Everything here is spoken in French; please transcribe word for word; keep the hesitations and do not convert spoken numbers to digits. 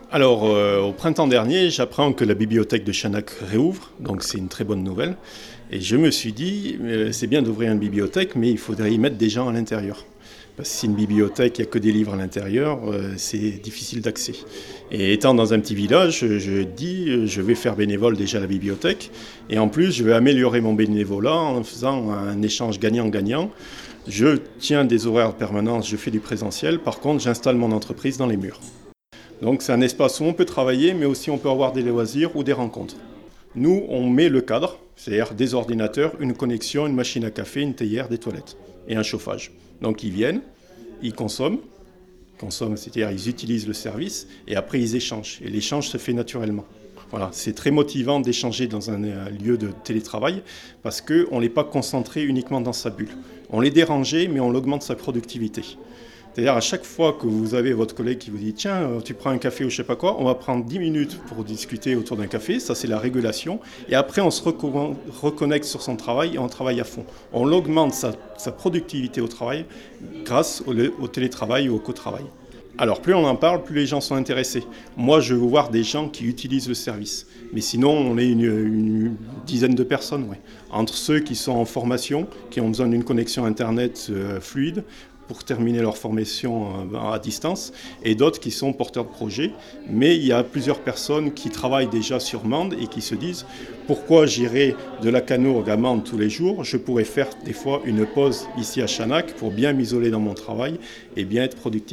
Alors, euh, au printemps dernier, j'apprends que la bibliothèque de Chanac réouvre, donc c'est une très bonne nouvelle. Et je me suis dit, euh, c'est bien d'ouvrir une bibliothèque, mais il faudrait y mettre des gens à l'intérieur. Parce que si une bibliothèque, il n'y a que des livres à l'intérieur, euh, c'est difficile d'accès. Et étant dans un petit village, je dis, euh, je vais faire bénévole déjà à la bibliothèque. Et en plus, je vais améliorer mon bénévolat en faisant un échange gagnant-gagnant. Je tiens des horaires de permanence, je fais du présentiel. Par contre, j'installe mon entreprise dans les murs. Donc c'est un espace où on peut travailler, mais aussi on peut avoir des loisirs ou des rencontres. Nous, on met le cadre, c'est-à-dire des ordinateurs, une connexion, une machine à café, une théière, des toilettes et un chauffage. Donc ils viennent, ils consomment, consomment, c'est-à-dire ils utilisent le service et après ils échangent. Et l'échange se fait naturellement. Voilà, c'est très motivant d'échanger dans un, un lieu de télétravail parce qu'on n'est pas concentré uniquement dans sa bulle. On l'est dérangé, mais on augmente sa productivité. C'est-à-dire à chaque fois que vous avez votre collègue qui vous dit « Tiens, tu prends un café ou je sais pas quoi », on va prendre dix minutes pour discuter autour d'un café, ça c'est la régulation, et après on se reconnecte sur son travail et on travaille à fond. On augmente sa, sa productivité au travail grâce au, au télétravail ou au co-travail. Alors plus on en parle, plus les gens sont intéressés. Moi je veux voir des gens qui utilisent le service. Mais sinon on est une, une dizaine de personnes. Ouais. Entre ceux qui sont en formation, qui ont besoin d'une connexion internet euh, fluide, pour terminer leur formation à distance, et d'autres qui sont porteurs de projets. Mais il y a plusieurs personnes qui travaillent déjà sur Mende et qui se disent « Pourquoi j'irai de la Canourgue à Mende tous les jours ? Je pourrais faire des fois une pause ici à Chanac pour bien m'isoler dans mon travail et bien être productif. »